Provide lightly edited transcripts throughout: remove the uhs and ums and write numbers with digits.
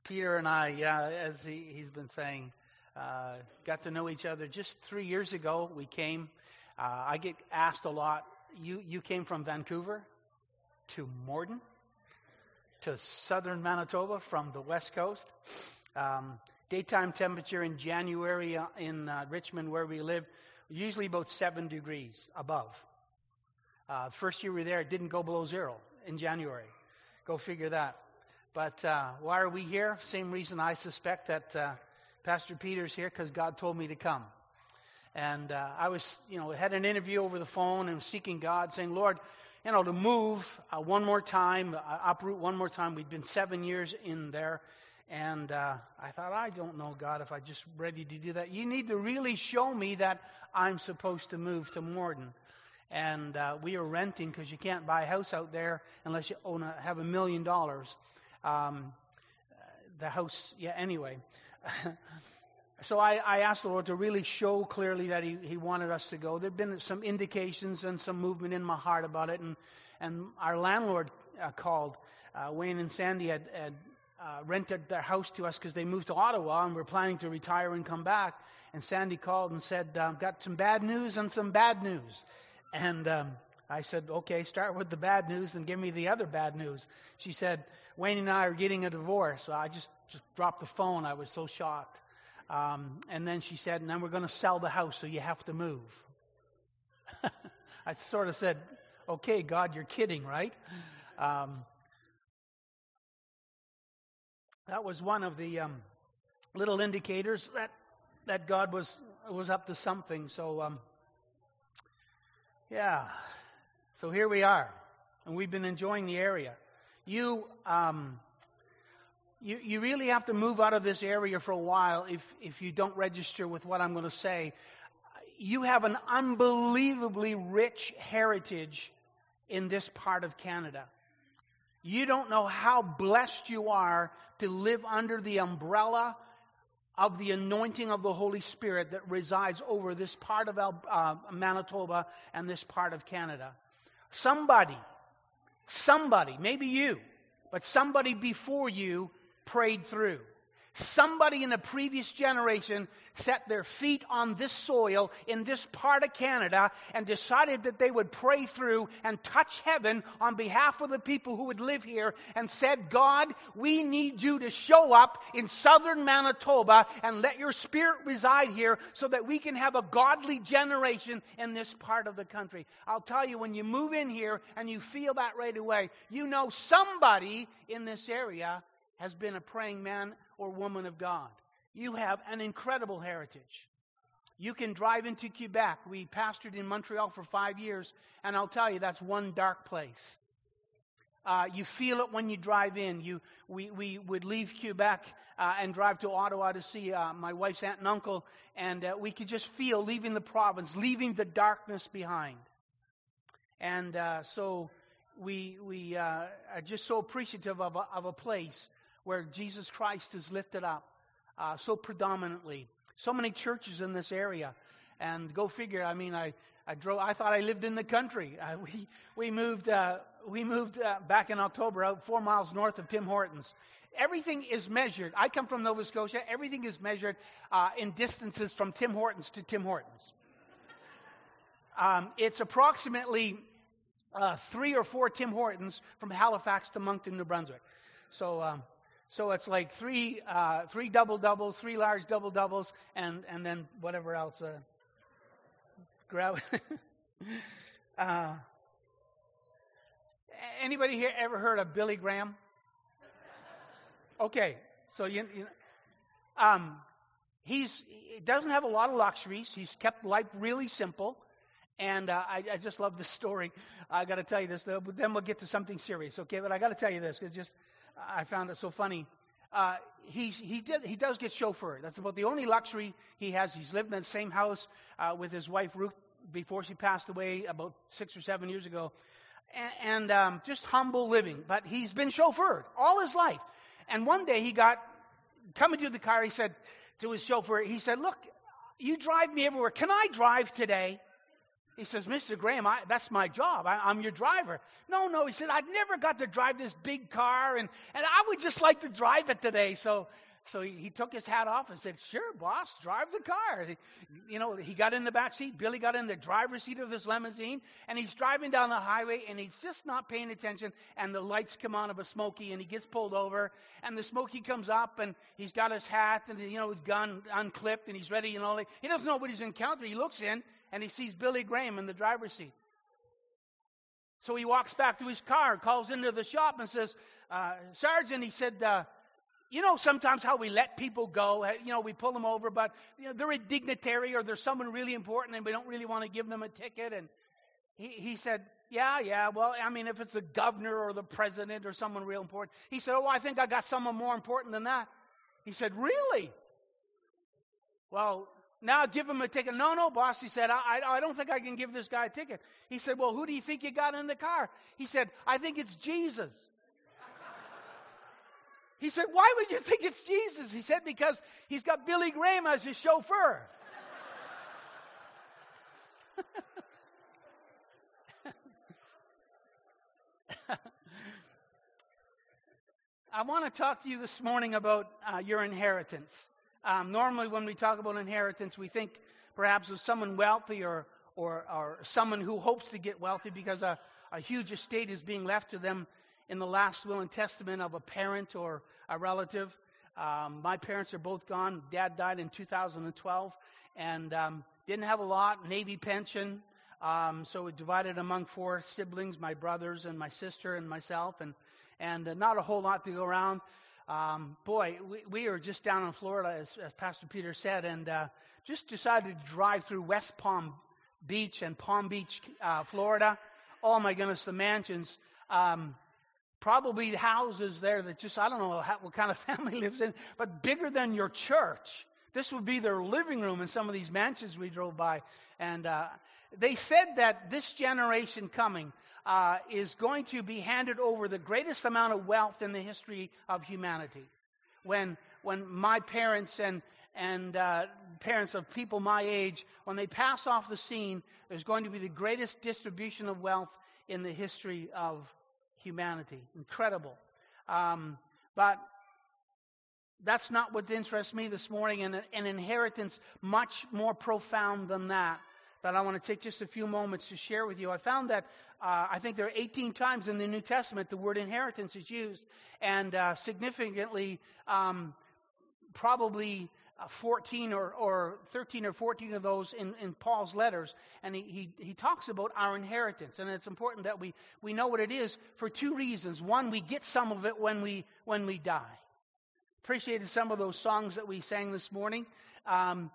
Peter and I, as he's been saying, got to know each other just 3 years ago. We came. I get asked a lot, you came from Vancouver to Morden to southern Manitoba from the west coast. Daytime temperature in January in Richmond, where we live, usually about 7 degrees above. First year we were there, it didn't go below zero in January. Go figure that. But why are we here? Same reason I suspect that Pastor Peter's here, because God told me to come. And I was, had an interview over the phone and was seeking God, saying, Lord, to move one more time, uproot one more time. We'd been 7 years in there. And I thought, I don't know, God, if I'm just ready to do that. You need to really show me that I'm supposed to move to Morden. And we are renting, because you can't buy a house out there unless you have $1 million. The house, anyway. So I asked the Lord to really show clearly that He wanted us to go. There have been some indications and some movement in my heart about it. And our landlord called. Wayne and Sandy had rented their house to us because they moved to Ottawa and were planning to retire and come back. And Sandy called and said, got some bad news and some bad news. And I said, okay, start with the bad news and give me the other bad news. She said, Wayne and I are getting a divorce. So I just dropped the phone. I was so shocked. And then she said, and then we're going to sell the house, so you have to move. I sort of said, okay, God, you're kidding, right? That was one of the little indicators that God was up to something. So, so here we are, and we've been enjoying the area. You really have to move out of this area for a while if you don't register with what I'm going to say. You have an unbelievably rich heritage in this part of Canada. You don't know how blessed you are to live under the umbrella of the anointing of the Holy Spirit that resides over this part of Manitoba and this part of Canada. Somebody, maybe you, but somebody before you prayed through. Somebody in the previous generation set their feet on this soil in this part of Canada and decided that they would pray through and touch heaven on behalf of the people who would live here and said, God, we need you to show up in southern Manitoba and let your Spirit reside here so that we can have a godly generation in this part of the country. I'll tell you, when you move in here and you feel that right away, you know somebody in this area has been a praying man or woman of God. You have an incredible heritage. You can drive into Quebec. We pastored in Montreal for 5 years, and I'll tell you, that's one dark place. You feel it when you drive in. We would leave Quebec and drive to Ottawa to see my wife's aunt and uncle, and we could just feel leaving the province, leaving the darkness behind. And so we are just so appreciative of a place where Jesus Christ is lifted up so predominantly. So many churches in this area. And go figure, I thought I lived in the country. We moved back in October out 4 miles north of Tim Hortons. Everything is measured. I come from Nova Scotia. Everything is measured in distances from Tim Hortons to Tim Hortons. It's approximately 3 or 4 Tim Hortons from Halifax to Moncton, New Brunswick. So it's like three double-doubles, 3 large double-doubles, and then whatever else. Anybody here ever heard of Billy Graham? Okay, so he doesn't have a lot of luxuries. He's kept life really simple, and I just love this story. I got to tell you this, though, but then we'll get to something serious, okay? But I got to tell you this because I found it so funny. He does get chauffeured. That's about the only luxury he has. He's lived in the same house with his wife Ruth before she passed away about 6 or 7 years ago, and just humble living. But he's been chauffeured all his life. And one day he got coming to the car. He said to his chauffeur, he said, "Look, you drive me everywhere. Can I drive today?" He says, Mr. Graham, that's my job. I'm your driver. No, he said, I've never got to drive this big car, and I would just like to drive it today. So he took his hat off and said, sure, boss, drive the car. He got in the back seat. Billy got in the driver's seat of this limousine, and he's driving down the highway, and he's just not paying attention, and the lights come on of a Smoky, and he gets pulled over, and the Smoky comes up, and he's got his hat, and his gun unclipped, and he's ready, he doesn't know what he's encountering. He looks in, and he sees Billy Graham in the driver's seat. So he walks back to his car, calls into the shop, and says, Sergeant, he said, sometimes how we let people go, we pull them over, but they're a dignitary or they're someone really important and we don't really want to give them a ticket. And he said, yeah, well, I mean, if it's the governor or the president or someone real important. He said, I think I got someone more important than that. He said, really? Well, now give him a ticket. No, boss, he said, I don't think I can give this guy a ticket. He said, well, who do you think you got in the car? He said, I think it's Jesus. He said, why would you think it's Jesus? He said, because he's got Billy Graham as his chauffeur. I want to talk to you this morning about your inheritance. Normally when we talk about inheritance, we think perhaps of someone wealthy or someone who hopes to get wealthy because a huge estate is being left to them in the last will and testament of a parent or a relative. My parents are both gone. Dad died in 2012 and didn't have a lot, Navy pension. So we divided among 4 siblings, my brothers and my sister and myself, and not a whole lot to go around. We are just down in Florida, as Pastor Peter said, and just decided to drive through West Palm Beach and Palm Beach, Florida. Oh my goodness, the mansions. Probably houses there that just, I don't know what kind of family lives in, but bigger than your church. This would be their living room in some of these mansions we drove by. And they said that this generation coming is going to be handed over the greatest amount of wealth in the history of humanity. When my parents and parents of people my age, when they pass off the scene, there's going to be the greatest distribution of wealth in the history of humanity. Incredible. But that's not what interests me this morning. And an inheritance much more profound than that I want to take just a few moments to share with you. I found that I think there are 18 times in the New Testament the word inheritance is used, and significantly probably 14 or 13 or 14 of those in Paul's letters, and he talks about our inheritance, and it's important that we know what it is for 2 reasons. One, we get some of it when we die. Appreciated some of those songs that we sang this morning. And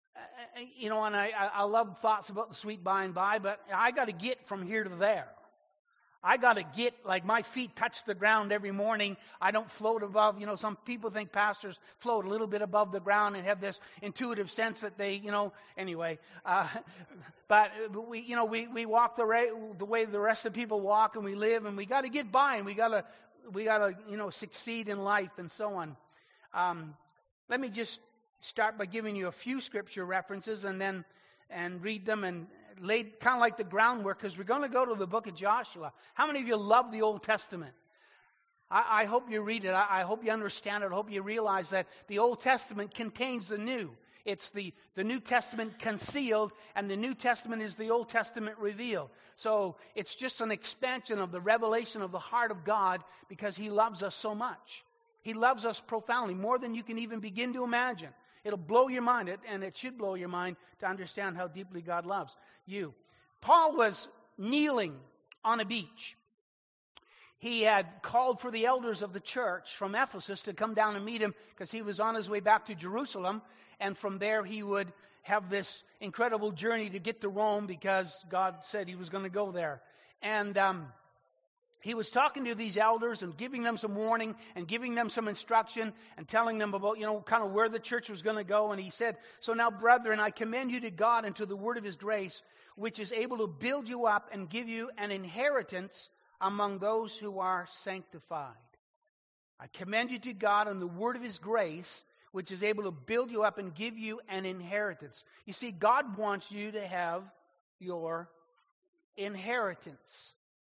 I love thoughts about the sweet by and by, but I got to get from here to there. I got to get, like my feet touch the ground every morning. I don't float above, some people think pastors float a little bit above the ground and have this intuitive sense that they, anyway. But we walk the way the rest of the people walk, and we live, and we got to get by, and we got to succeed in life and so on. Let me just start by giving you a few scripture references and read them and lay kind of like the groundwork, because we're going to go to the book of Joshua. How many of you love the Old Testament? I hope you read it. I hope you understand it. I hope you realize that the Old Testament contains the New. It's the New Testament concealed, and the New Testament is the Old Testament revealed. So it's just an expansion of the revelation of the heart of God, because He loves us so much. He loves us profoundly, more than you can even begin to imagine. It'll blow your mind, and it should blow your mind to understand how deeply God loves you. Paul was kneeling on a beach. He had called for the elders of the church from Ephesus to come down and meet him, because he was on his way back to Jerusalem, and from there he would have this incredible journey to get to Rome, because God said He was going to go there. And he was talking to these elders and giving them some warning and giving them some instruction and telling them about, kind of where the church was going to go. And he said, "So now, brethren, I commend you to God and to the word of His grace, which is able to build you up and give you an inheritance among those who are sanctified." I commend you to God and the word of His grace, which is able to build you up and give you an inheritance. You see, God wants you to have your inheritance.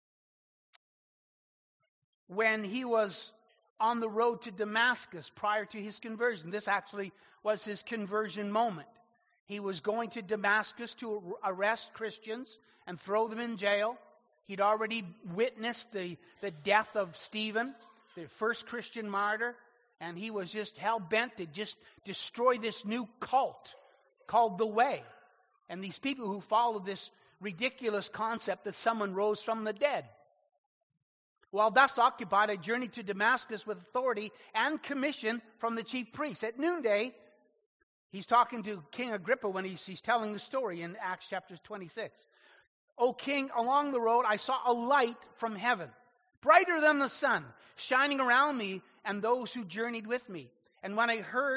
When he was on the road to Damascus prior to his conversion, this actually was his conversion moment. He was going to Damascus to arrest Christians and throw them in jail. He'd already witnessed the death of Stephen, the first Christian martyr, and he was just hell-bent to just destroy this new cult called the Way. And these people who followed this ridiculous concept that someone rose from the dead. While thus occupied, I journeyed to Damascus with authority and commission from the chief priests. At noonday, he's talking to King Agrippa when he's telling the story in Acts chapter 26. O king, along the road I saw a light from heaven, brighter than the sun, shining around me and those who journeyed with me. And when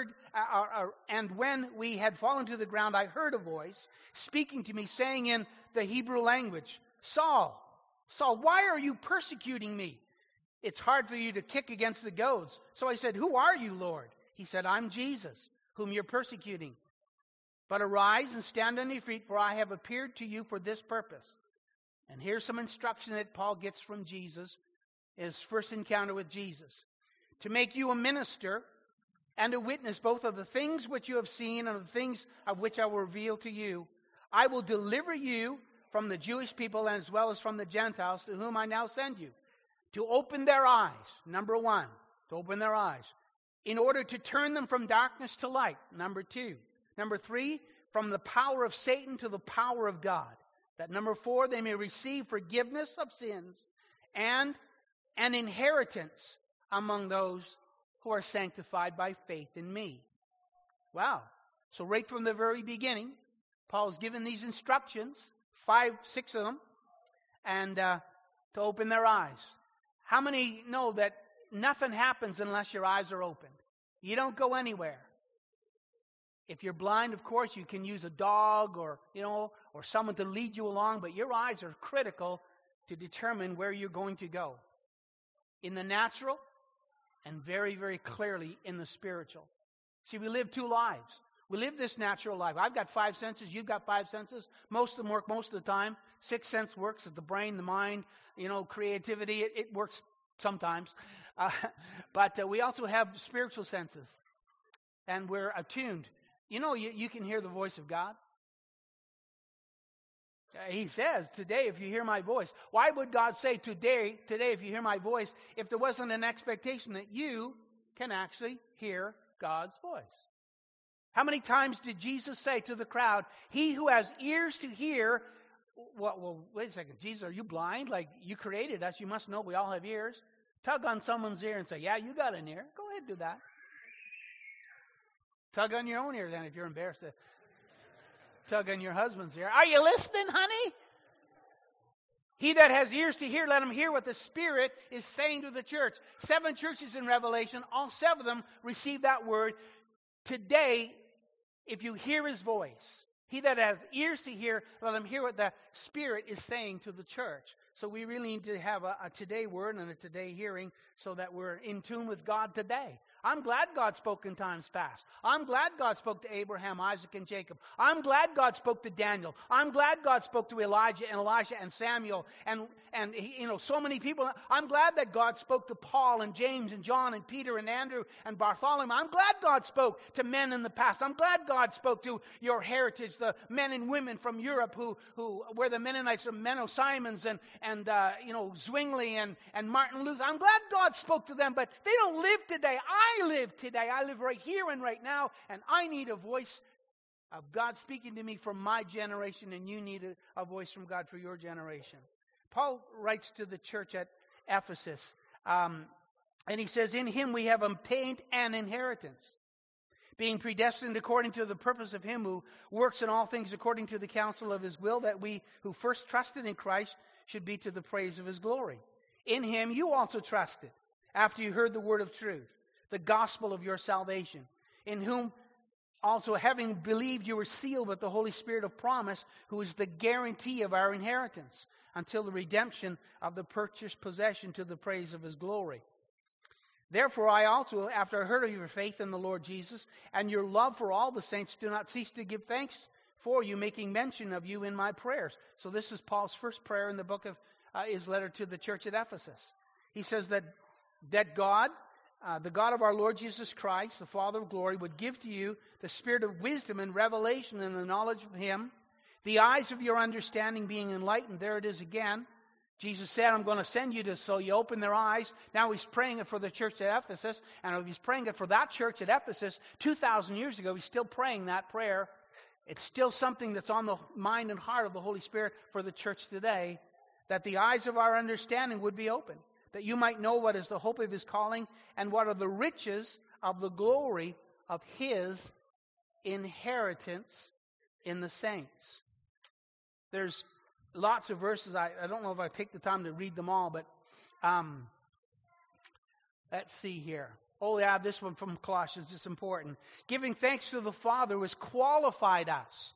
when we had fallen to the ground, I heard a voice speaking to me, saying in the Hebrew language, Saul, Saul, why are you persecuting me? It's hard for you to kick against the goads. So I said, who are you, Lord? He said, I'm Jesus, whom you're persecuting. But arise and stand on your feet, for I have appeared to you for this purpose. And here's some instruction that Paul gets from Jesus, his first encounter with Jesus. To make you a minister and a witness both of the things which you have seen and of the things of which I will reveal to you. I will deliver you from the Jewish people as well as from the Gentiles, to whom I now send you, to open their eyes, number one, to open their eyes, in order to turn them from darkness to light, number two. Number three, from the power of Satan to the power of God, that number four, they may receive forgiveness of sins and an inheritance among those who are sanctified by faith in me. Wow. So right from the very beginning, Paul's given these instructions, 5, 6 of them, and to open their eyes. How many know that nothing happens unless your eyes are opened? You don't go anywhere. If you're blind, of course, you can use a dog or someone to lead you along, but your eyes are critical to determine where you're going to go. In the natural and very, very clearly in the spiritual. See, we live two lives. We live this natural life. I've got 5 senses. You've got 5 senses. Most of them work most of the time. 6th sense works at the brain, the mind, creativity. It works sometimes. But we also have spiritual senses. And we're attuned. You can hear the voice of God. He says, today, if you hear my voice. Why would God say today, if you hear my voice, if there wasn't an expectation that you can actually hear God's voice? How many times did Jesus say to the crowd, he who has ears to hear, well, wait a second, Jesus, are you blind? Like, you created us, you must know we all have ears. Tug on someone's ear and say, yeah, you got an ear. Go ahead, do that. Tug on your own ear then if you're embarrassed to tug on your husband's ear. Are you listening, honey? He that has ears to hear, let him hear what the Spirit is saying to the church. 7 churches in Revelation, all 7 of them received that word. Today, if you hear his voice, he that has ears to hear, let him hear what the Spirit is saying to the church. So we really need to have a today word and a today hearing so that we're in tune with God today. I'm glad God spoke in times past. I'm glad God spoke to Abraham, Isaac, and Jacob. I'm glad God spoke to Daniel. I'm glad God spoke to Elijah and Elisha and Samuel and so many people. I'm glad that God spoke to Paul and James and John and Peter and Andrew and Bartholomew. I'm glad God spoke to men in the past. I'm glad God spoke to your heritage, the men and women from Europe who were the Mennonites, the men of Simons and Zwingli and Martin Luther. I'm glad God spoke to them, but they don't live today. I live today. I live right here and right now, and I need a voice of God speaking to me from my generation, and you need a voice from God for your generation. Paul writes to the church at Ephesus, and he says, in him we have obtained an inheritance, being predestined according to the purpose of him who works in all things according to the counsel of his will, that we who first trusted in Christ should be to the praise of his glory. In him you also trusted, after you heard the word of truth, the gospel of your salvation, in whom also having believed you were sealed with the Holy Spirit of promise, who is the guarantee of our inheritance, until the redemption of the purchased possession to the praise of his glory. Therefore I also, after I heard of your faith in the Lord Jesus, and your love for all the saints, do not cease to give thanks for you, making mention of you in my prayers. So this is Paul's first prayer in the book of his letter to the church at Ephesus. He says that God, the God of our Lord Jesus Christ, the Father of glory, would give to you the spirit of wisdom and revelation and the knowledge of Him, the eyes of your understanding being enlightened. There it is again. Jesus said, I'm going to send you to, so you open their eyes. Now He's praying it for the church at Ephesus. And if He's praying it for that church at Ephesus 2,000 years ago, He's still praying that prayer. It's still something that's on the mind and heart of the Holy Spirit for the church today, that the eyes of our understanding would be open, that you might know what is the hope of His calling and what are the riches of the glory of His inheritance in the saints. There's lots of verses. I don't know if I take the time to read them all, but let's see here. Oh, yeah, this one from Colossians is important. Giving thanks to the Father who has qualified us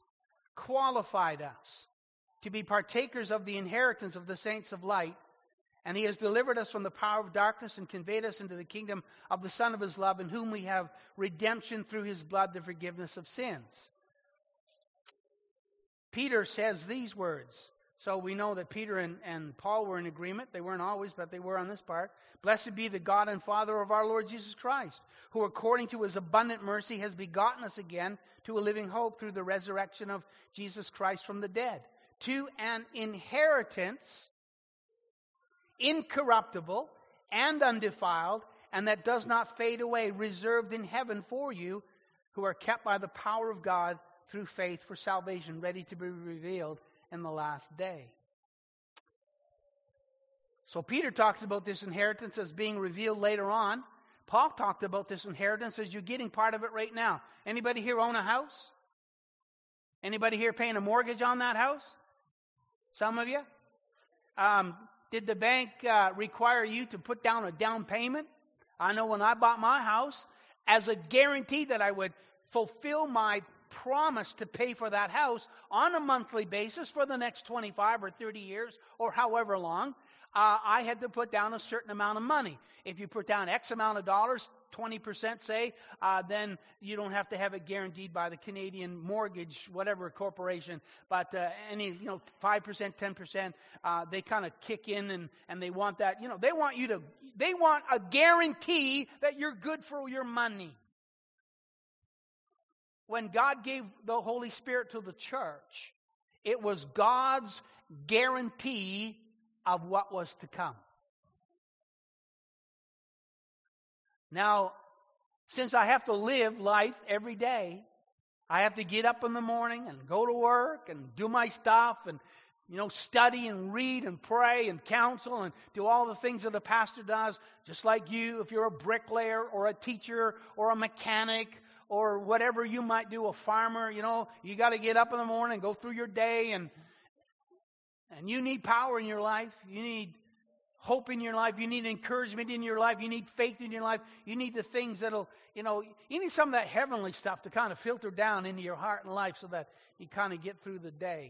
to be partakers of the inheritance of the saints of light. And He has delivered us from the power of darkness and conveyed us into the kingdom of the Son of His love, in whom we have redemption through His blood, the forgiveness of sins. Peter says these words. So we know that Peter and Paul were in agreement. They weren't always, but they were on this part. Blessed be the God and Father of our Lord Jesus Christ, who according to His abundant mercy has begotten us again to a living hope through the resurrection of Jesus Christ from the dead, to an inheritance incorruptible and undefiled, and that does not fade away, reserved in heaven for you, who are kept by the power of God through faith for salvation, ready to be revealed in the last day. So Peter talks about this inheritance as being revealed later on. Paul talked about this inheritance as you're getting part of it right now. Anybody here own a house? Anybody here paying a mortgage on that house? Some of you? Did the bank require you to put down a down payment? I know when I bought my house, as a guarantee that I would fulfill my promise to pay for that house on a monthly basis for the next 25 or 30 years or however long, I had to put down a certain amount of money. If you put down X amount of dollars, 20% say, then you don't have to have it guaranteed by the Canadian Mortgage, whatever corporation. But any, 5%, 10%, they kind of kick in and they want that, they want a guarantee that you're good for your money. When God gave the Holy Spirit to the church, it was God's guarantee of what was to come. Now, since I have to live life every day, I have to get up in the morning and go to work and do my stuff and, study and read and pray and counsel and do all the things that a pastor does, just like you, if you're a bricklayer or a teacher or a mechanic or whatever you might do, a farmer, you got to get up in the morning, go through your day, and you need power in your life. You need hope in your life. You need encouragement in your life. You need faith in your life. You need the things that'll, you need some of that heavenly stuff to kind of filter down into your heart and life so that you kind of get through the day.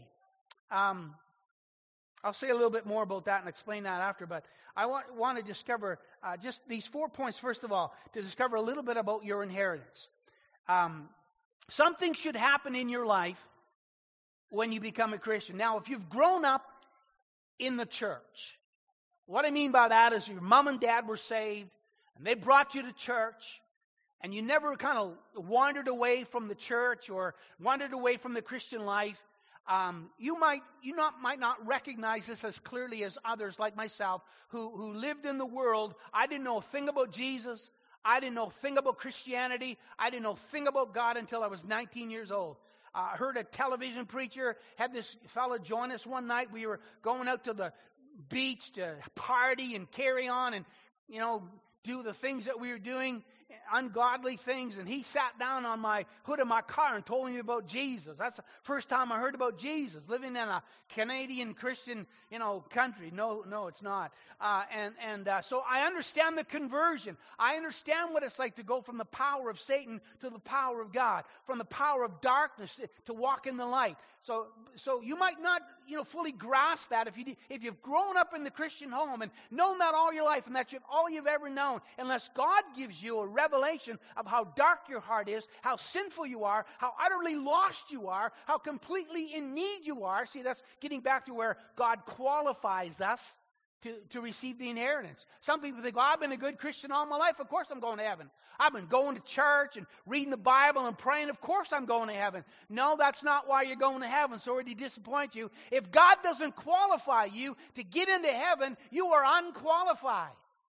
I'll say a little bit more about that and explain that after, but I want to discover just these 4 points, first of all, to discover a little bit about your inheritance. Something should happen in your life when you become a Christian. Now, if you've grown up in the church, what I mean by that is your mom and dad were saved, and they brought you to church, and you never kind of wandered away from the church or wandered away from the Christian life, you might not recognize this as clearly as others like myself who lived in the world. I didn't know a thing about Jesus. I didn't know a thing about Christianity. I didn't know a thing about God until I was 19 years old. I heard a television preacher had this fellow join us one night. We were going out to the beach to party and carry on and, do the things that we were doing, ungodly things. And he sat down on my hood of my car and told me about Jesus. That's the first time I heard about Jesus, living in a Canadian Christian, country. No, it's not. So I understand the conversion. I understand what it's like to go from the power of Satan to the power of God, from the power of darkness to walk in the light. So you might not fully grasp that, if you've grown up in the Christian home and known that all your life and that's all you've ever known, unless God gives you a revelation of how dark your heart is, how sinful you are, how utterly lost you are, how completely in need you are. See, that's getting back to where God qualifies us to receive the inheritance. Some people think, well, I've been a good Christian all my life. Of course I'm going to heaven. I've been going to church and reading the Bible and praying. Of course I'm going to heaven. No, that's not why you're going to heaven. Sorry to disappoint you. If God doesn't qualify you to get into heaven, you are unqualified.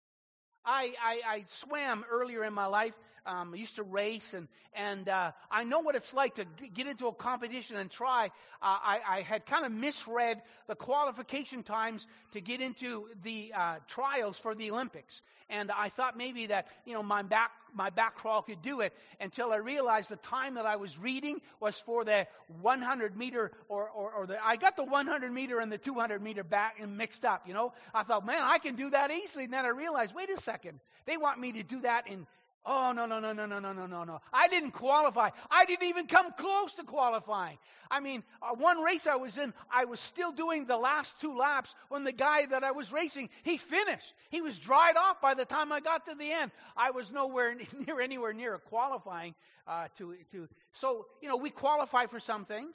I swam earlier in my life. I used to race, and I know what it's like to get into a competition and try. I had kind of misread the qualification times to get into the trials for the Olympics, and I thought maybe that my back crawl could do it, until I realized the time that I was reading was for the 100 meter I got the 100 meter and the 200 meter back and mixed up. I thought, man, I can do that easily, and then I realized, wait a second, they want me to do that in. Oh, no. I didn't qualify. I didn't even come close to qualifying. I mean, one race I was in, I was still doing the last 2 laps when the guy that I was racing, he finished. He was dried off by the time I got to the end. I was anywhere near qualifying So, we qualify for some things,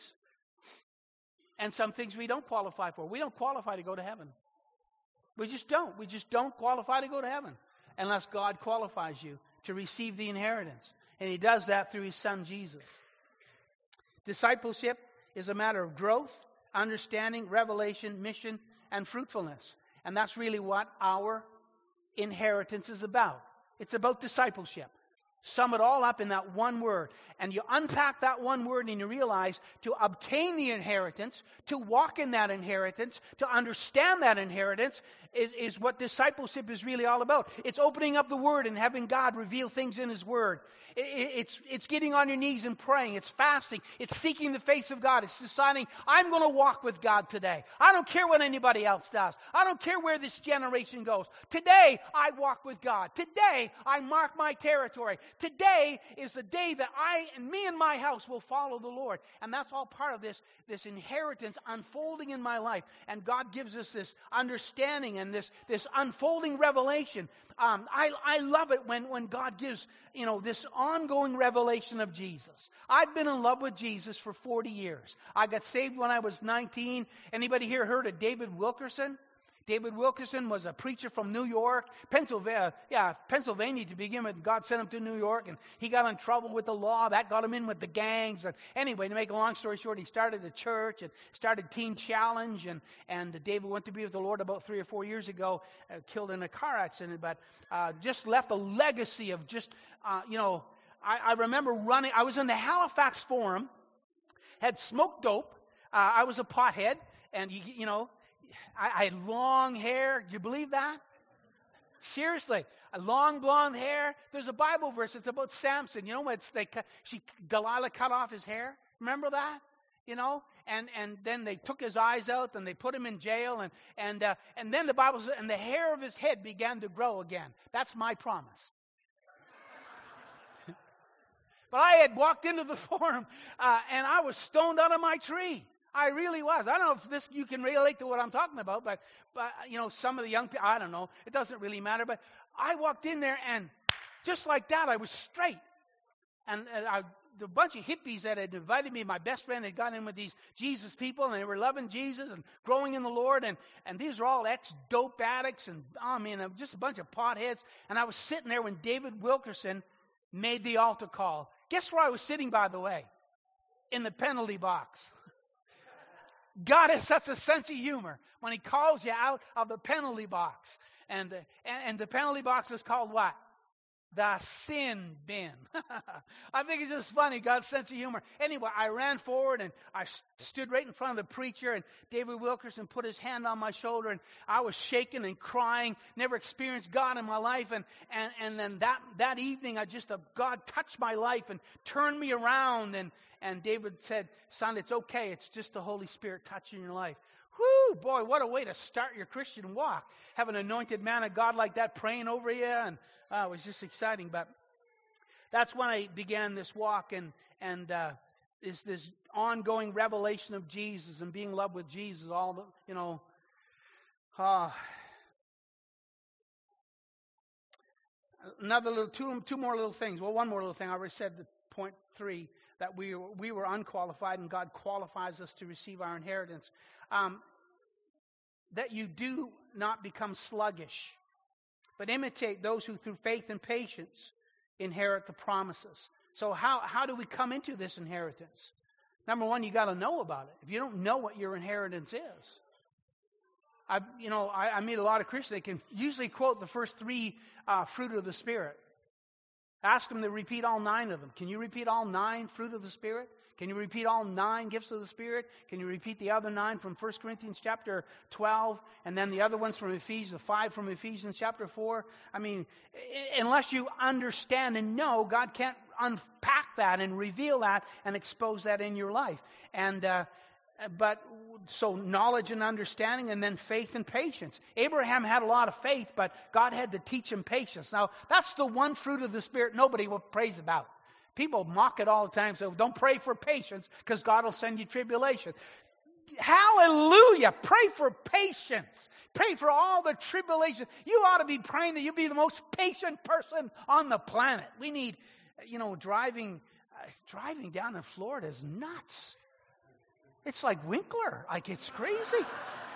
and some things we don't qualify for. We don't qualify to go to heaven. We just don't. We just don't qualify to go to heaven unless God qualifies you to receive the inheritance. And He does that through His Son, Jesus. Discipleship is a matter of growth, understanding, revelation, mission, and fruitfulness. And that's really what our inheritance is about. It's about discipleship. Sum it all up in that one word. And you unpack that one word and you realize to obtain the inheritance, to walk in that inheritance, to understand that inheritance is what discipleship is really all about. It's opening up the Word and having God reveal things in His Word. It's getting on your knees and praying. It's fasting. It's seeking the face of God. It's deciding, I'm going to walk with God today. I don't care what anybody else does. I don't care where this generation goes. Today, I walk with God. Today, I mark my territory. Today is the day that me and my house will follow the Lord. And that's all part of this inheritance unfolding in my life. And God gives us this understanding and this unfolding revelation. I love it when God gives, this ongoing revelation of Jesus. I've been in love with Jesus for 40 years. I got saved when I was 19. Anybody here heard of David Wilkerson? David Wilkerson was a preacher from New York, Pennsylvania to begin with. God sent him to New York, and he got in trouble with the law. That got him in with the gangs. And anyway, to make a long story short, he started a church and started Teen Challenge. And David went to be with the Lord about 3 or 4 years ago, killed in a car accident, but just left a legacy of I remember running. I was in the Halifax Forum, had smoked dope. I was a pothead, and I had long hair. Do you believe that? Seriously, a long blonde hair. There's a Bible verse. It's about Samson. Delilah cut off his hair. Remember that? And then they took his eyes out and they put him in jail. And then the Bible says, and the hair of his head began to grow again. That's my promise. But I had walked into the forum and I was stoned out of my tree. I really was. I don't know if you can relate to what I'm talking about, but some of the young people, I don't know. It doesn't really matter. But I walked in there, and just like that, I was straight. And the bunch of hippies that had invited me, my best friend had got in with these Jesus people, and they were loving Jesus and growing in the Lord. And these are all ex-dope addicts, and just a bunch of potheads. And I was sitting there when David Wilkerson made the altar call. Guess where I was sitting, by the way? In the penalty box. God has such a sense of humor when He calls you out of the penalty box. And the penalty box is called what? The sin bin. I think it's just funny, God's sense of humor. Anyway, I ran forward and I stood right in front of the preacher, and David Wilkerson put his hand on my shoulder, and I was shaking and crying. Never experienced God in my life. And then that evening, God touched my life and turned me around. And David said, son, it's okay. It's just the Holy Spirit touching your life. Whoo, boy, what a way to start your Christian walk. Have an anointed man of God like that praying over you. And it was just exciting. But that's when I began this walk. And is this ongoing revelation of Jesus and being loved with Jesus. All the, you know, another little, two more little things. Well, one more little thing. I already said the point 3, that we were unqualified and God qualifies us to receive our inheritance. That you do not become sluggish, but imitate those who through faith and patience inherit the promises. So how do we come into this inheritance? Number one, you got to know about it. If you don't know what your inheritance is, I meet a lot of Christians. They can usually quote the first 3 fruit of the Spirit. Ask them to repeat all 9 of them. Can you repeat all 9 fruit of the Spirit? Can you repeat all 9 gifts of the Spirit? Can you repeat the other 9 from 1 Corinthians chapter 12, and then the other ones from Ephesians, the 5 from Ephesians chapter 4? I mean, unless you understand and know, God can't unpack that and reveal that and expose that in your life. But so knowledge and understanding, and then faith and patience. Abraham had a lot of faith, but God had to teach him patience. Now, that's the one fruit of the Spirit nobody will praise about. People mock it all the time, so don't pray for patience because God will send you tribulation. Hallelujah! Pray for patience. Pray for all the tribulation. You ought to be praying that you be the most patient person on the planet. We need, driving down in Florida is nuts. It's like Winkler. It's crazy.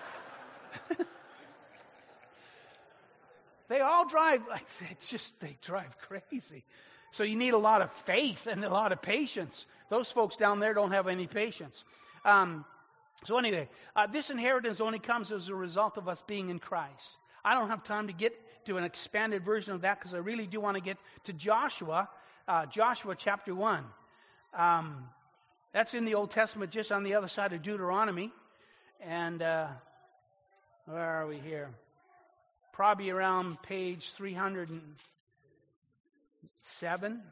They all drive, they drive crazy. So you need a lot of faith and a lot of patience. Those folks down there don't have any patience. So anyway, this inheritance only comes as a result of us being in Christ. I don't have time to get to an expanded version of that because I really do want to get to Joshua chapter 1. That's in the Old Testament, just on the other side of Deuteronomy. And where are we here? Probably around page 307.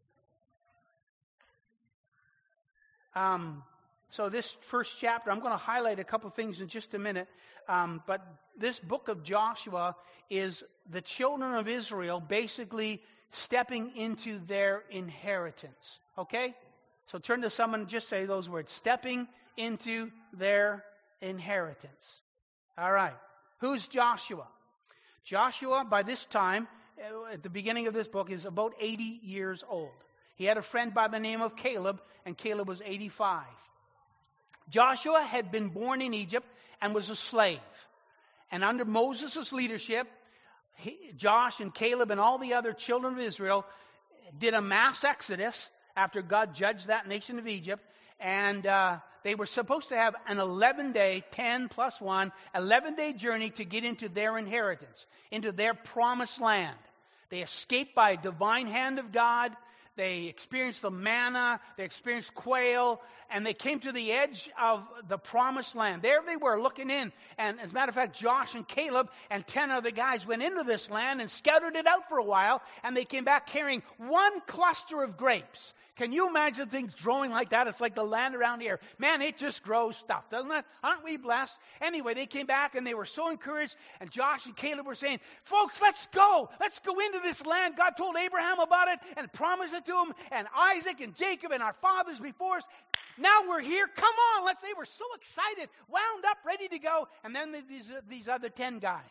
So this first chapter, I'm going to highlight a couple things in just a minute. But this book of Joshua is the children of Israel basically stepping into their inheritance. Okay? So turn to someone and just say those words. Stepping into their inheritance. All right. Who's Joshua? Joshua, by this time, at the beginning of this book, is about 80 years old. He had a friend by the name of Caleb, and Caleb was 85. Joshua had been born in Egypt and was a slave. And under Moses' leadership, Josh and Caleb and all the other children of Israel did a mass exodus after God judged that nation of Egypt. And they were supposed to have an 11-day, 10 plus 1, 11-day journey to get into their inheritance, into their promised land. They escaped by a divine hand of God. They experienced the manna, they experienced quail, and they came to the edge of the promised land. There they were looking in. And as a matter of fact, Josh and Caleb and 10 other guys went into this land and scouted it out for a while, and they came back carrying one cluster of grapes. Can you imagine things growing like that? It's like the land around here. Man, it just grows stuff, doesn't it? Aren't we blessed? Anyway, they came back and they were so encouraged, and Josh and Caleb were saying, folks, let's go. Let's go into this land. God told Abraham about it and promised it to him, and Isaac and Jacob and our fathers before us. Now we're here. Come on. They were so excited, wound up, ready to go. And then these other 10 guys.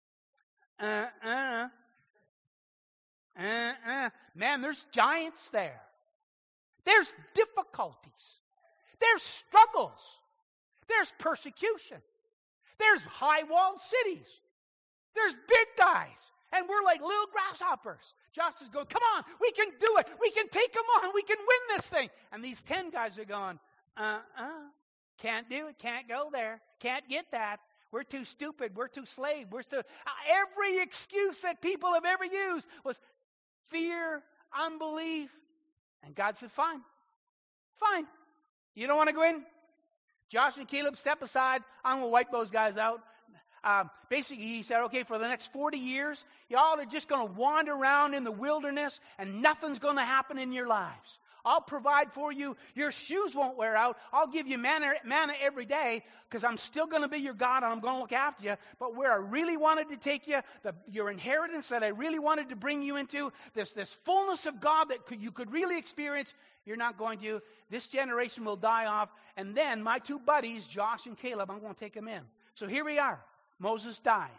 Man, there's giants there. There's difficulties. There's struggles. There's persecution. There's high-walled cities. There's big guys. And we're like little grasshoppers. Josh is going, come on, we can do it. We can take them on. We can win this thing. And these 10 guys are going, can't do it. Can't go there. Can't get that. We're too stupid. We're too slave. Every excuse that people have ever used was fear, unbelief. And God said, fine. You don't want to go in? Josh and Caleb, step aside. I'm going to wipe those guys out. Basically, he said, okay, for the next 40 years, y'all are just going to wander around in the wilderness and nothing's going to happen in your lives. I'll provide for you. Your shoes won't wear out. I'll give you manna every day because I'm still going to be your God and I'm going to look after you. But where I really wanted to take you, your inheritance that I really wanted to bring you into, this fullness of God that you could really experience, you're not going to. This generation will die off. And then my two buddies, Josh and Caleb, I'm going to take them in. So here we are. Moses dies.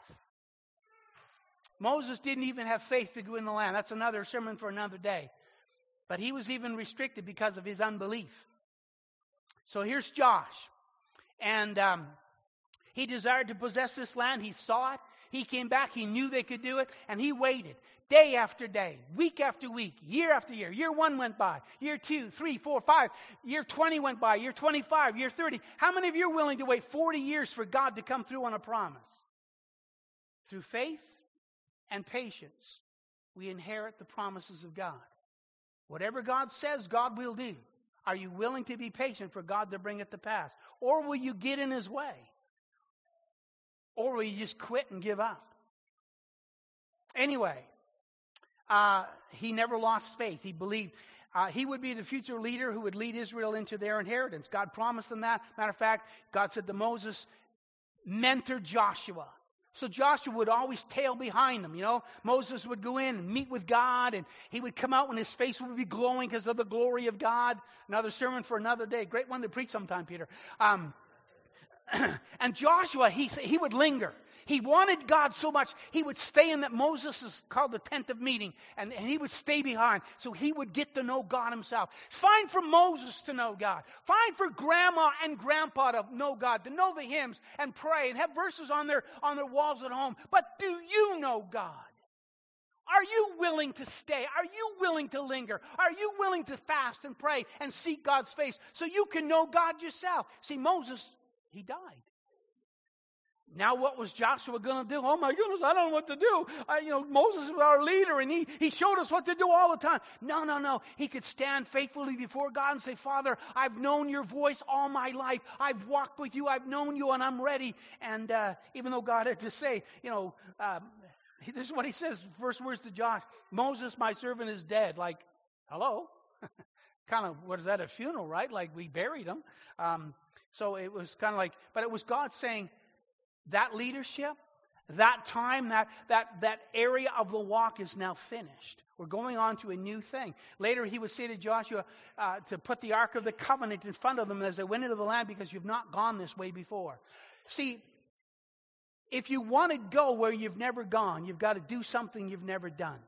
Moses didn't even have faith to go in the land. That's another sermon for another day. But he was even restricted because of his unbelief. So here's Josh. And he desired to possess this land. He saw it. He came back. He knew they could do it. And he waited day after day, week after week, year after year. Year 1 went by. Year 2, 3, 4, 5. Year 20 went by. Year 25. Year 30. How many of you are willing to wait 40 years for God to come through on a promise? Through faith and patience, we inherit the promises of God. Whatever God says, God will do. Are you willing to be patient for God to bring it to pass? Or will you get in His way? Or will you just quit and give up? Anyway, he never lost faith. He believed he would be the future leader who would lead Israel into their inheritance. God promised them that. Matter of fact, God said to Moses, mentor Joshua. So Joshua would always tail behind him, Moses would go in and meet with God, and he would come out and his face would be glowing because of the glory of God. Another sermon for another day. Great one to preach sometime, Peter. And Joshua, he would linger. He wanted God so much, he would stay in that. Moses is called the tent of meeting, and he would stay behind. So he would get to know God himself. Fine for Moses to know God. Fine for grandma and grandpa to know God, to know the hymns and pray and have verses on their walls at home. But do you know God? Are you willing to stay? Are you willing to linger? Are you willing to fast and pray and seek God's face so you can know God yourself? See, Moses, he died. Now what was Joshua going to do? Oh my goodness, I don't know what to do. Moses was our leader and he showed us what to do all the time. No. He could stand faithfully before God and say, Father, I've known your voice all my life. I've walked with you. I've known you and I'm ready. And even though God had to say, this is what he says, first words to Josh, Moses, my servant, is dead. Like, hello? Kind of, what is that, a funeral, right? Like we buried him. So it was kind of like, but it was God saying, that leadership, that time, that area of the walk is now finished. We're going on to a new thing. Later he would say to Joshua to put the Ark of the Covenant in front of them as they went into the land because you've not gone this way before. See, if you want to go where you've never gone, you've got to do something you've never done.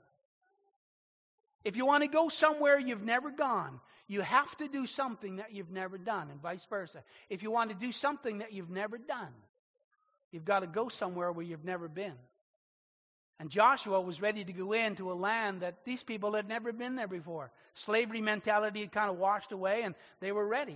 If you want to go somewhere you've never gone, you have to do something that you've never done, and vice versa. If you want to do something that you've never done, you've got to go somewhere where you've never been. And Joshua was ready to go into a land that these people had never been there before. Slavery mentality had kind of washed away, and they were ready.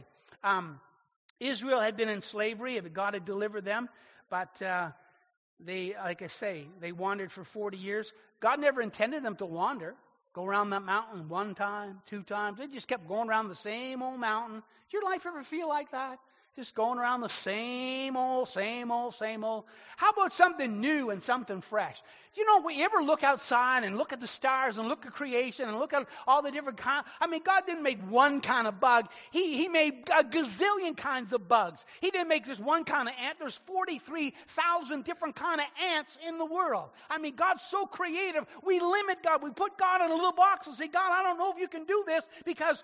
Israel had been in slavery, and God had delivered them, but they, like I say, they wandered for 40 years. God never intended them to wander. Go around that mountain 1 time, 2 times. They just kept going around the same old mountain. Did your life ever feel like that? Just going around the same old. How about something new and something fresh? Do you know, when you ever look outside and look at the stars and look at creation and look at all the different kinds? I mean, God didn't make one kind of bug. He made a gazillion kinds of bugs. He didn't make just one kind of ant. There's 43,000 different kind of ants in the world. I mean, God's so creative. We limit God. We put God in a little box and say, God, I don't know if you can do this because,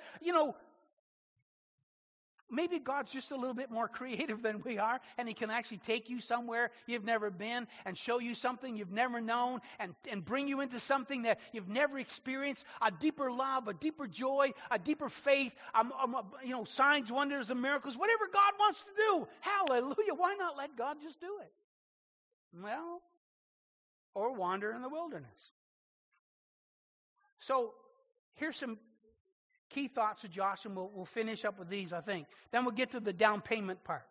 maybe God's just a little bit more creative than we are, and He can actually take you somewhere you've never been and show you something you've never known and bring you into something that you've never experienced, a deeper love, a deeper joy, a deeper faith, signs, wonders, and miracles, whatever God wants to do. Hallelujah. Why not let God just do it? Well, or wander in the wilderness. So here's some key thoughts of Joshua, and we'll finish up with these, I think. Then we'll get to the down payment part.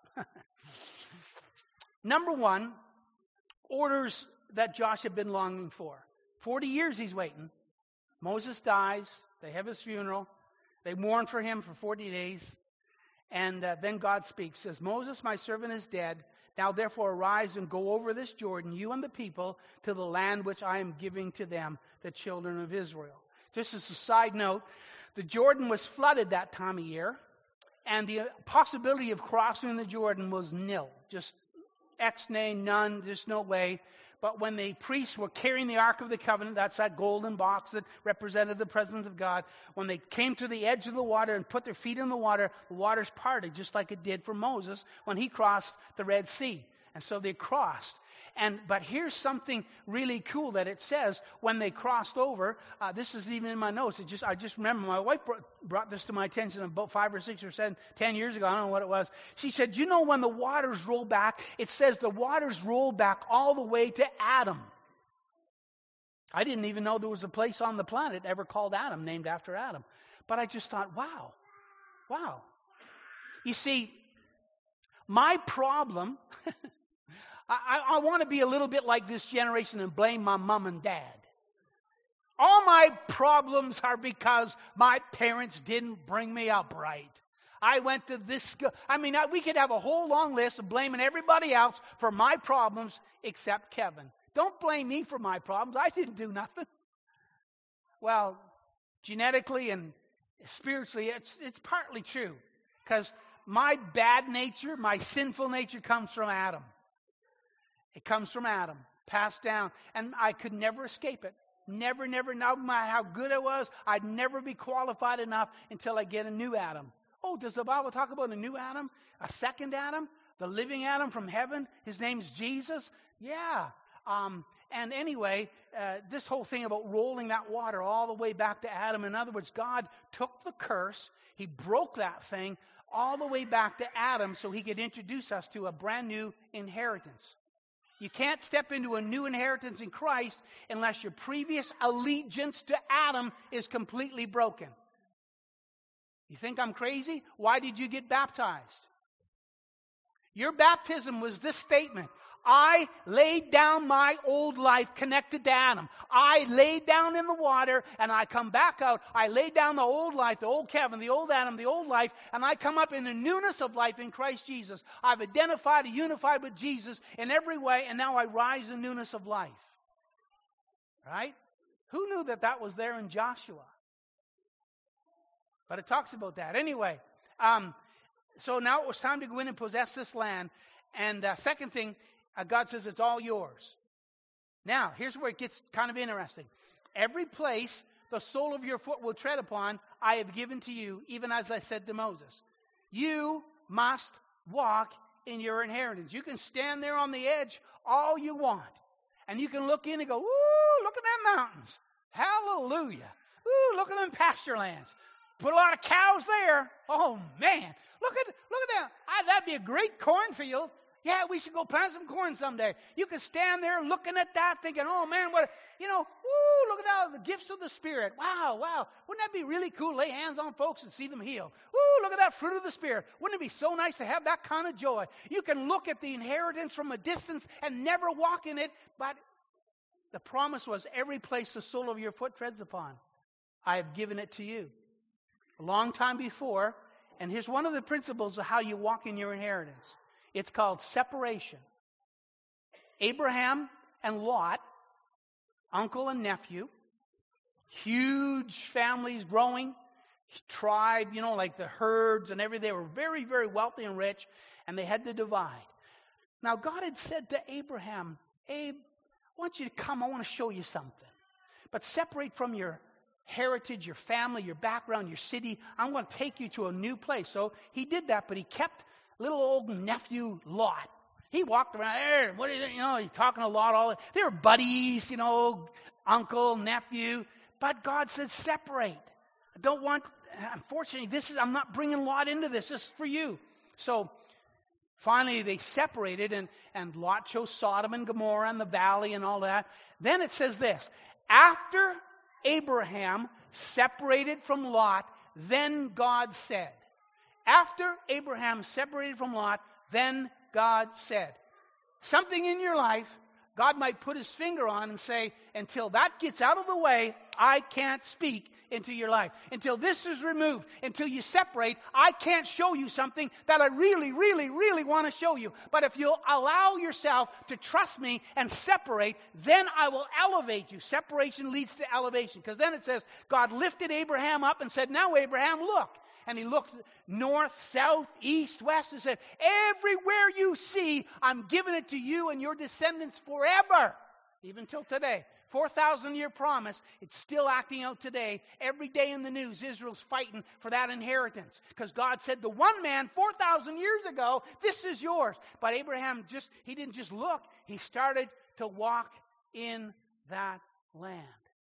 Number 1, orders that Joshua had been longing for. 40 years he's waiting. Moses dies. They have his funeral. They mourn for him for 40 days. And then God speaks, says, Moses, my servant, is dead. Now therefore arise and go over this Jordan, you and the people, to the land which I am giving to them, the children of Israel. Just as a side note, the Jordan was flooded that time of year, and the possibility of crossing the Jordan was nil. Just ex-nay, none, there's no way. But when the priests were carrying the Ark of the Covenant, that's that golden box that represented the presence of God, when they came to the edge of the water and put their feet in the water's parted, just like it did for Moses when he crossed the Red Sea. And so they crossed. But here's something really cool that it says when they crossed over. This is even in my notes. I just remember my wife brought this to my attention about 5 or 6 or 7, 10 years ago. I don't know what it was. She said, you know, when the waters roll back, it says the waters rolled back all the way to Adam. I didn't even know there was a place on the planet ever called Adam, named after Adam. But I just thought, wow. You see, my problem... I want to be a little bit like this generation and blame my mom and dad. All my problems are because my parents didn't bring me up right. I went to this school. We could have a whole long list of blaming everybody else for my problems except Kevin. Don't blame me for my problems. I didn't do nothing. Well, genetically and spiritually, it's partly true. Because my bad nature, my sinful nature comes from Adam. It comes from Adam, passed down. And I could never escape it. Never, no matter how good I was, I'd never be qualified enough until I get a new Adam. Oh, does the Bible talk about a new Adam? A second Adam? The living Adam from heaven? His name's Jesus? Yeah. And anyway, this whole thing about rolling that water all the way back to Adam. In other words, God took the curse. He broke that thing all the way back to Adam so he could introduce us to a brand new inheritance. You can't step into a new inheritance in Christ unless your previous allegiance to Adam is completely broken. You think I'm crazy? Why did you get baptized? Your baptism was this statement. I laid down my old life connected to Adam. I laid down in the water and I come back out. I laid down the old life, the old Kevin, the old Adam, the old life, and I come up in the newness of life in Christ Jesus. I've identified and unified with Jesus in every way, and now I rise in newness of life. Right? Who knew that was there in Joshua? But it talks about that. Anyway, so now it was time to go in and possess this land. And second thing, God says it's all yours. Now, here's where it gets kind of interesting. Every place the sole of your foot will tread upon, I have given to you, even as I said to Moses. You must walk in your inheritance. You can stand there on the edge all you want. And you can look in and go, ooh, look at them mountains. Hallelujah. Ooh, look at them pasture lands. Put a lot of cows there. Oh, man. Look at that. That'd be a great cornfield. Yeah, we should go plant some corn someday. You can stand there looking at that thinking, oh, man, look at all the gifts of the Spirit. Wow. Wouldn't that be really cool? Lay hands on folks and see them heal. Ooh, look at that fruit of the Spirit. Wouldn't it be so nice to have that kind of joy? You can look at the inheritance from a distance and never walk in it, but the promise was every place the sole of your foot treads upon, I have given it to you. A long time before, and here's one of the principles of how you walk in your inheritance. It's called separation. Abraham and Lot, uncle and nephew, huge families growing, tribe, like the herds and everything. They were very, very wealthy and rich, and they had to divide. Now, God had said to Abraham, Abe, I want you to come. I want to show you something. But separate from your heritage, your family, your background, your city. I'm going to take you to a new place. So he did that, but he kept little old nephew Lot. He walked around there. What do you think? He's talking to Lot. They were buddies, uncle, nephew. But God said, separate. I don't want, unfortunately, I'm not bringing Lot into this. This is for you. So finally they separated, and Lot chose Sodom and Gomorrah and the valley and all that. Then it says this, after Abraham separated from Lot, then God said. After Abraham separated from Lot, then God said. Something in your life, God might put his finger on and say, until that gets out of the way, I can't speak into your life. Until this is removed, until you separate, I can't show you something that I really, really, really want to show you. But if you'll allow yourself to trust me and separate, then I will elevate you. Separation leads to elevation. Because then it says, God lifted Abraham up and said, now Abraham, look. And he looked north, south, east, west, and said, everywhere you see, I'm giving it to you and your descendants forever. Even till today. 4,000-year promise. It's still acting out today. Every day in the news, Israel's fighting for that inheritance. Because God said to one man 4,000 years ago, this is yours. But Abraham he didn't just look. He started to walk in that land.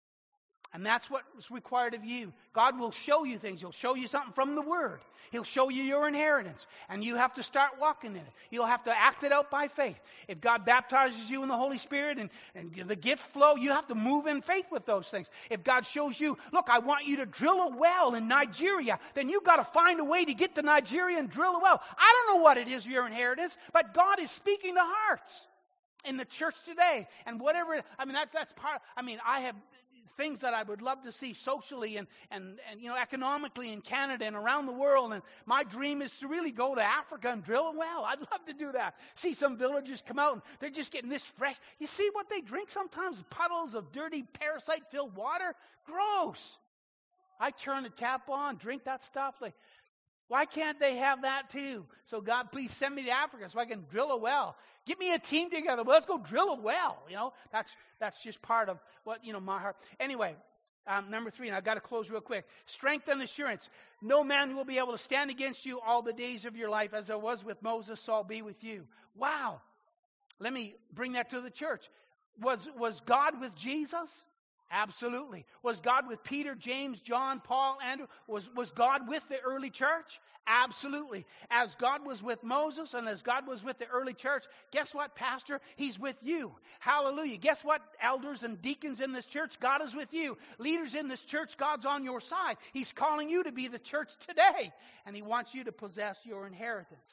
And that's what's required of you. God will show you things. He'll show you something from the Word. He'll show you your inheritance. And you have to start walking in it. You'll have to act it out by faith. If God baptizes you in the Holy Spirit and the gifts flow, you have to move in faith with those things. If God shows you, look, I want you to drill a well in Nigeria, then you've got to find a way to get to Nigeria and drill a well. I don't know what it is, your inheritance, but God is speaking to hearts in the church today. And whatever, that's part, I have things that I would love to see socially and economically in Canada and around the world. And my dream is to really go to Africa and drill a well. I'd love to do that. See some villagers come out and they're just getting this fresh. You see what they drink sometimes? Puddles of dirty, parasite-filled water? Gross. I turn the tap on, drink that stuff. Why can't they have that too? So God, please send me to Africa so I can drill a well. Get me a team together. Well, let's go drill a well. That's just part of what, my heart. Anyway, number 3, and I've got to close real quick. Strength and assurance. No man will be able to stand against you all the days of your life. As I was with Moses, so I'll be with you. Wow. Let me bring that to the church. Was God with Jesus? Absolutely. Was God with Peter, James, John, Paul, Andrew? Was God with the early church? Absolutely. As God was with Moses and as God was with the early church, guess what, Pastor? He's with you. Hallelujah. Guess what, elders and deacons in this church? God is with you. Leaders in this church, God's on your side. He's calling you to be the church today. And He wants you to possess your inheritance.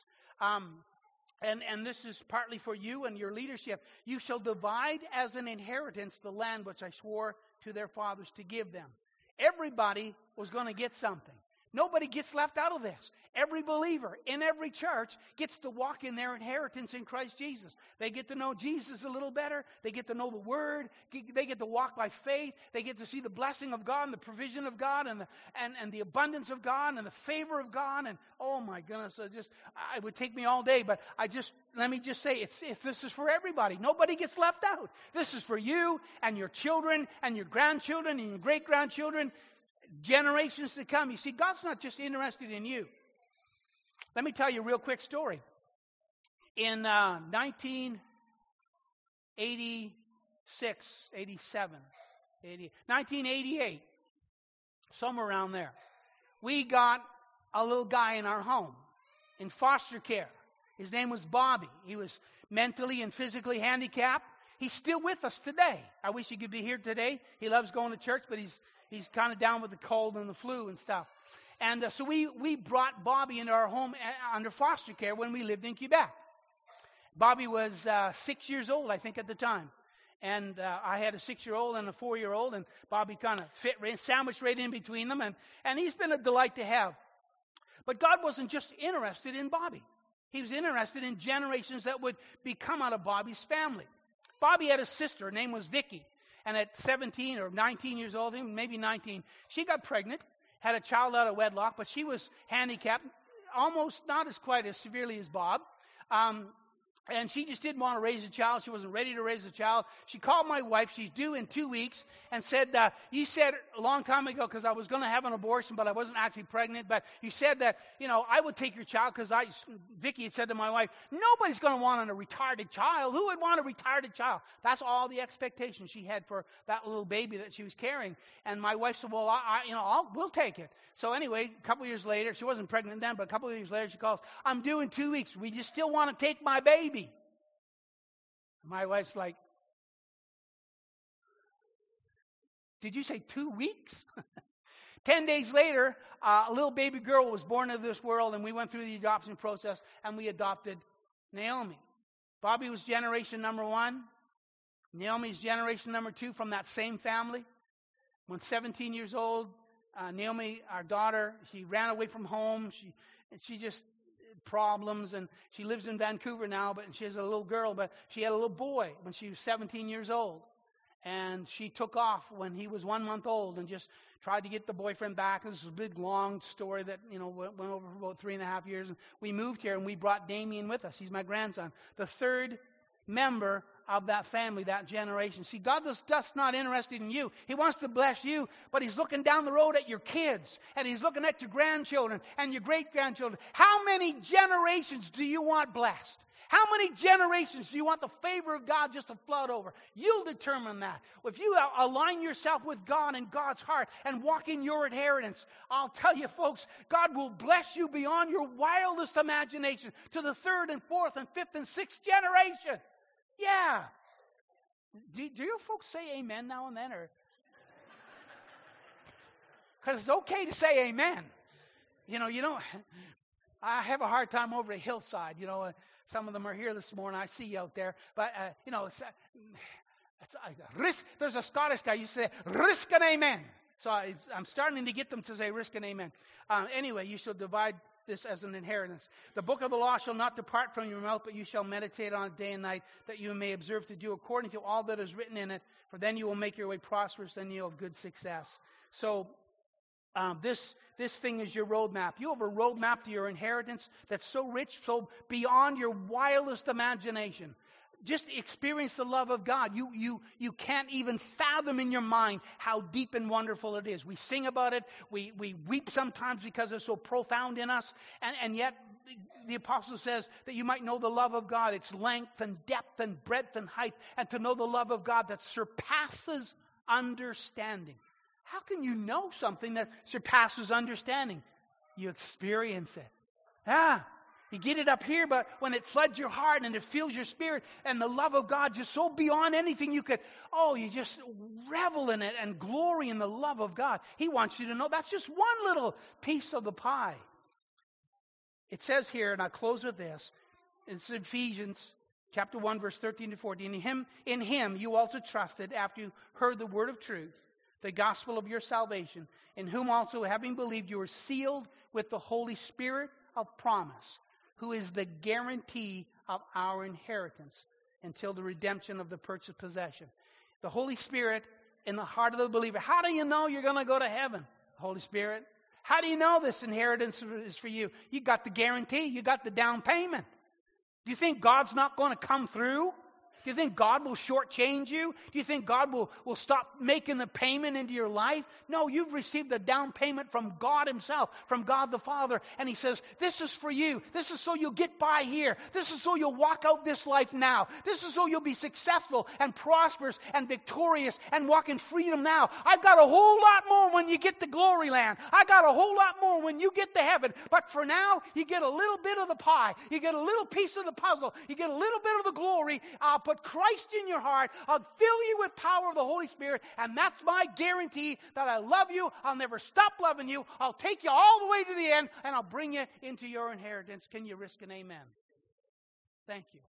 And this is partly for you and your leadership. You shall divide as an inheritance the land which I swore to their fathers to give them. Everybody was going to get something. Nobody gets left out of this. Every believer in every church gets to walk in their inheritance in Christ Jesus. They get to know Jesus a little better. They get to know the Word. They get to walk by faith. They get to see the blessing of God and the provision of God and the abundance of God and the favor of God. And oh my goodness, it would take me all day. But let me just say, this is for everybody. Nobody gets left out. This is for you and your children and your grandchildren and your great-grandchildren. Generations to come. You see, God's not just interested in you. Let me tell you a real quick story. In 1988, somewhere around there, we got a little guy in our home in foster care. His name was Bobby. He was mentally and physically handicapped. He's still with us today. I wish he could be here today. He loves going to church, but he's kind of down with the cold and the flu and stuff. And so we brought Bobby into our home under foster care when we lived in Quebec. Bobby was 6 years old, I think, at the time. And I had a 6-year-old and a 4-year-old, and Bobby kind of sandwiched right in between them. And he's been a delight to have. But God wasn't just interested in Bobby. He was interested in generations that would become out of Bobby's family. Bobby had a sister. Her name was Vicky. And at 17 or 19 years old, maybe 19, she got pregnant, had a child out of wedlock, but she was handicapped, almost not quite as severely as Bob. And she just didn't want to raise a child. She wasn't ready to raise a child. She called my wife. She's due in 2 weeks and said, you said a long time ago, because I was going to have an abortion, but I wasn't actually pregnant. But you said that, I would take your child because Vicky had said to my wife, nobody's going to want a retarded child. Who would want a retarded child? That's all the expectation she had for that little baby that she was carrying. And my wife said, well, we'll take it. So anyway, a couple years later, she wasn't pregnant then, but a couple of years later, she calls, I'm due in 2 weeks. We just still want to take my baby. My wife's like, did you say 2 weeks? 10 days later, a little baby girl was born into this world, and we went through the adoption process, and we adopted Naomi. Bobby was generation number 1. Naomi's generation number 2 from that same family. When 17 years old, Naomi, our daughter, she ran away from home. She just problems, and she lives in Vancouver now, but she has a little girl, but she had a little boy when she was 17 years old. And she took off when he was 1 month old and just tried to get the boyfriend back. This is a big, long story that, went over for about 3.5 years. And we moved here, and we brought Damien with us. He's my grandson, the third member of that family, that generation. See, God is just not interested in you. He wants to bless you, but He's looking down the road at your kids, and He's looking at your grandchildren and your great-grandchildren. How many generations do you want blessed? How many generations do you want the favor of God just to flood over? You'll determine that. If you align yourself with God and God's heart and walk in your inheritance, I'll tell you, folks, God will bless you beyond your wildest imagination to the 3rd and 4th and 5th and 6th generation. Yeah. Do you folks say amen now and then? Because it's okay to say amen. I have a hard time over at Hillside. Some of them are here this morning. I see you out there. But, there's a Scottish guy used to say, risk and amen. So I'm starting to get them to say risk and amen. Anyway, you shall divide this as an inheritance. The book of the law shall not depart from your mouth, but you shall meditate on it day and night, that you may observe to do according to all that is written in it. For then you will make your way prosperous, then you'll have good success. So, this thing is your roadmap. You have a roadmap to your inheritance that's so rich, so beyond your wildest imagination. Just experience the love of God. You can't even fathom in your mind how deep and wonderful it is. We sing about it. We weep sometimes because it's so profound in us. And yet the apostle says that you might know the love of God, its length and depth and breadth and height, and to know the love of God that surpasses understanding. How can you know something that surpasses understanding? You experience it. You get it up here, but when it floods your heart and it fills your spirit and the love of God just so beyond anything you could, you just revel in it and glory in the love of God. He wants you to know that's just one little piece of the pie. It says here, and I'll close with this, it's Ephesians chapter 1, verse 13 to 14. In him you also trusted after you heard the word of truth, the gospel of your salvation, in whom also, having believed, you were sealed with the Holy Spirit of promise, who is the guarantee of our inheritance until the redemption of the purchased possession. The Holy Spirit in the heart of the believer. How do you know you're going to go to heaven? Holy Spirit. How do you know this inheritance is for you? You got the guarantee. You got the down payment. Do you think God's not going to come through? Do you think God will shortchange you? Do you think God will stop making the payment into your life? No, you've received the down payment from God Himself, from God the Father. And He says, this is for you. This is so you'll get by here. This is so you'll walk out this life now. This is so you'll be successful and prosperous and victorious and walk in freedom now. I've got a whole lot more when you get to glory land. I got a whole lot more when you get to heaven. But for now, you get a little bit of the pie. You get a little piece of the puzzle. You get a little bit of the glory. I'll put Christ in your heart. I'll fill you with power of the Holy Spirit, and that's my guarantee that I love you. I'll never stop loving you. I'll take you all the way to the end, and I'll bring you into your inheritance. Can you risk an amen? Thank you.